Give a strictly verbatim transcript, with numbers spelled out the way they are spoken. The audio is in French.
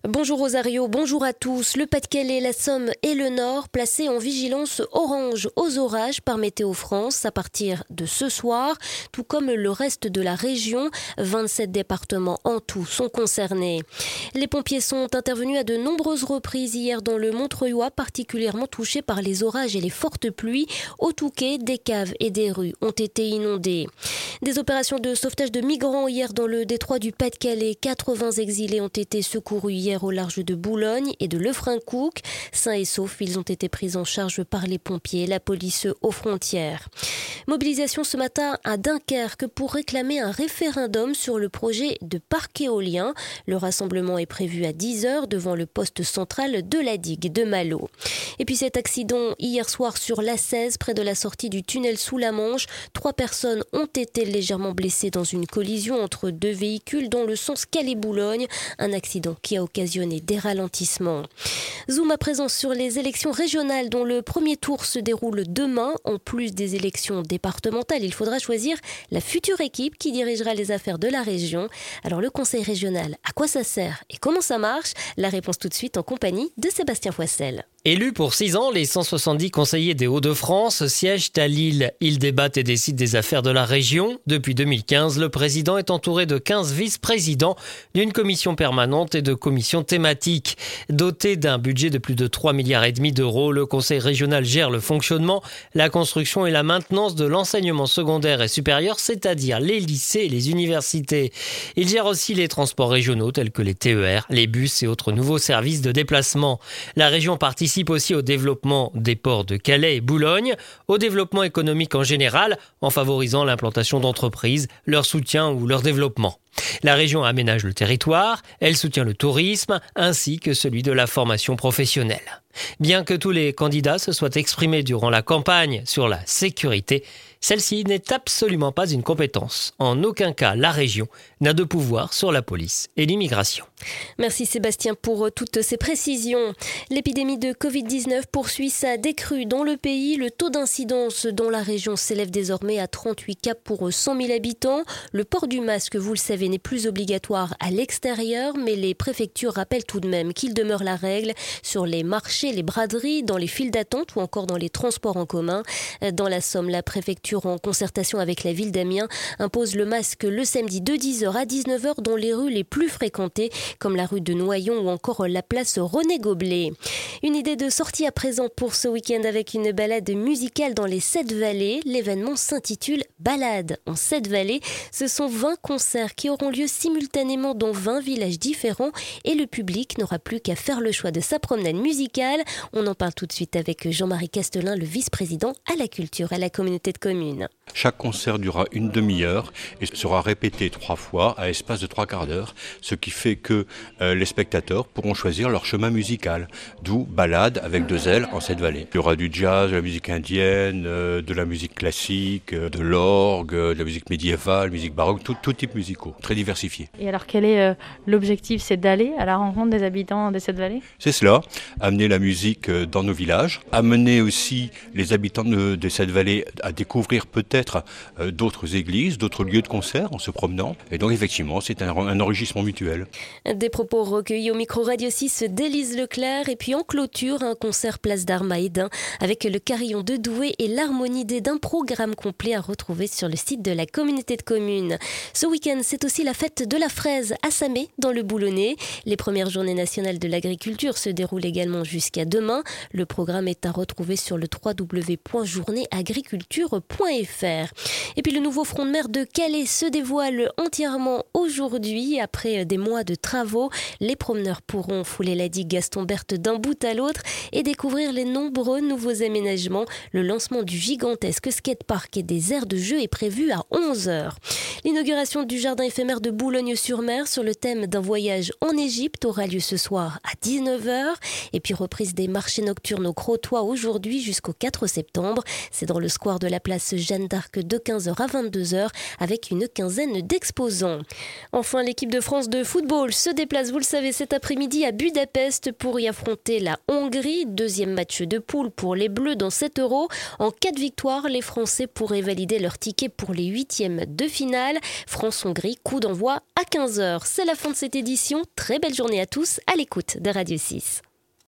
Bonjour Rosario, bonjour à tous. Le Pas-de-Calais, la Somme et le Nord placés en vigilance orange aux orages par Météo France à partir de ce soir, tout comme le reste de la région. vingt-sept départements en tout sont concernés. Les pompiers sont intervenus à de nombreuses reprises hier dans le Montreuillois, particulièrement touché par les orages et les fortes pluies. Au Touquet, des caves et des rues ont été inondées. Des opérations de sauvetage de migrants hier dans le détroit du Pas-de-Calais. quatre-vingts exilés ont été secourus hier au large de Boulogne et de Lefrancouc. Sains et saufs, ils ont été pris en charge par les pompiers et la police aux frontières. Mobilisation ce matin à Dunkerque pour réclamer un référendum sur le projet de parc éolien. Le rassemblement est prévu à dix heures devant le poste central de la digue de Malo. Et puis cet accident hier soir sur l'A seize près de la sortie du tunnel sous la Manche. Trois personnes ont été légèrement blessées dans une collision entre deux véhicules dans le sens Calais-Boulogne. Un accident qui a occasionné des ralentissements. Zoom à présent sur les élections régionales dont le premier tour se déroule demain. En plus des élections départementales, il faudra choisir la future équipe qui dirigera les affaires de la région. Alors le conseil régional, à quoi ça sert et comment ça marche? La réponse tout de suite en compagnie de Sébastien Foissel. Élus pour six ans, les cent soixante-dix conseillers des Hauts-de-France siègent à Lille. Ils débattent et décident des affaires de la région. Depuis deux mille quinze, le président est entouré de quinze vice-présidents, d'une commission permanente et de commissions thématiques. Doté d'un budget de plus de trois milliards et demi d'euros, le conseil régional gère le fonctionnement, la construction et la maintenance de l'enseignement secondaire et supérieur, c'est-à-dire les lycées et les universités. Il gère aussi les transports régionaux tels que les T E R, les bus et autres nouveaux services de déplacement. La région participe aussi au développement des ports de Calais et Boulogne, au développement économique en général, en favorisant l'implantation d'entreprises, leur soutien ou leur développement. La région aménage le territoire, elle soutient le tourisme ainsi que celui de la formation professionnelle. Bien que tous les candidats se soient exprimés durant la campagne sur la sécurité, celle-ci n'est absolument pas une compétence. En aucun cas, la région n'a de pouvoir sur la police et l'immigration. Merci Sébastien pour toutes ces précisions. L'épidémie de covid dix-neuf poursuit sa décrue dans le pays. Le taux d'incidence dans la région s'élève désormais à trente-huit cas pour cent mille habitants. Le port du masque, vous le savez, n'est plus obligatoire à l'extérieur, mais les préfectures rappellent tout de même qu'il demeure la règle sur les marchés, les braderies, dans les files d'attente ou encore dans les transports en commun. Dans la Somme, la préfecture, en concertation avec la ville d'Amiens, impose le masque le samedi de dix heures à dix-neuf heures dans les rues les plus fréquentées, comme la rue de Noyon ou encore la place René Goblet. Une idée de sortie à présent pour ce week-end avec une balade musicale dans les Sept Vallées. L'événement s'intitule Balade en Sept Vallées. Ce sont vingt concerts qui auront lieu simultanément dans vingt villages différents et le public n'aura plus qu'à faire le choix de sa promenade musicale. On en parle tout de suite avec Jean-Marie Castelin, le vice-président à la culture à la communauté de communes. Chaque concert durera une demi-heure et sera répété trois fois à espace de trois quarts d'heure, ce qui fait que euh, les spectateurs pourront choisir leur chemin musical, d'où balade avec deux L en Sept Vallées. Il y aura du jazz, de la musique indienne, euh, de la musique classique, euh, de l'orgue, euh, de la musique médiévale, musique baroque, tout, tout type musicaux, très diversifiés. Et alors quel est euh, l'objectif? C'est d'aller à la rencontre des habitants des Sept Vallées? C'est cela, amener la musique dans nos villages, amener aussi les habitants de, de Sept Vallées à découvrir peut-être euh, d'autres églises, d'autres lieux de concert en se promenant. Et donc effectivement, c'est un, un enrichissement mutuel. Des propos recueillis au micro Radio six d'Élise Leclerc. Et puis en clôture, un concert place d'Armes à Hesdin avec le Carillon de Douai et l'Harmonie d'Hesdin, programme complet à retrouver sur le site de la communauté de communes. Ce week-end, c'est aussi la fête de la fraise à Samé, dans le Boulonnais. Les premières journées nationales de l'agriculture se déroulent également jusqu'à demain. Le programme est à retrouver sur le w w w point journée agriculture point f r. Et puis le nouveau front de mer de Calais se dévoile entièrement aujourd'hui. Après des mois de travaux, les promeneurs pourront fouler la digue Gaston Berthe d'un bout à l'autre et découvrir les nombreux nouveaux aménagements. Le lancement du gigantesque skatepark et des aires de jeu est prévu à onze heures. L'inauguration du jardin éphémère de Boulogne-sur-Mer sur le thème d'un voyage en Égypte aura lieu ce soir à dix-neuf heures. Et puis reprise des marchés nocturnes au Crotoy aujourd'hui jusqu'au quatre septembre. C'est dans le square de la place Jeanne d'Arc d'Arc de quinze heures à vingt-deux heures avec une quinzaine d'exposants. Enfin, l'équipe de France de football se déplace, vous le savez, cet après-midi à Budapest pour y affronter la Hongrie. Deuxième match de poule pour les Bleus dans cet Euro. En cas de victoire, les Français pourraient valider leur ticket pour les huitièmes de finale. France-Hongrie, coup d'envoi à quinze heures. C'est la fin de cette édition. Très belle journée à tous à l'écoute de Radio six.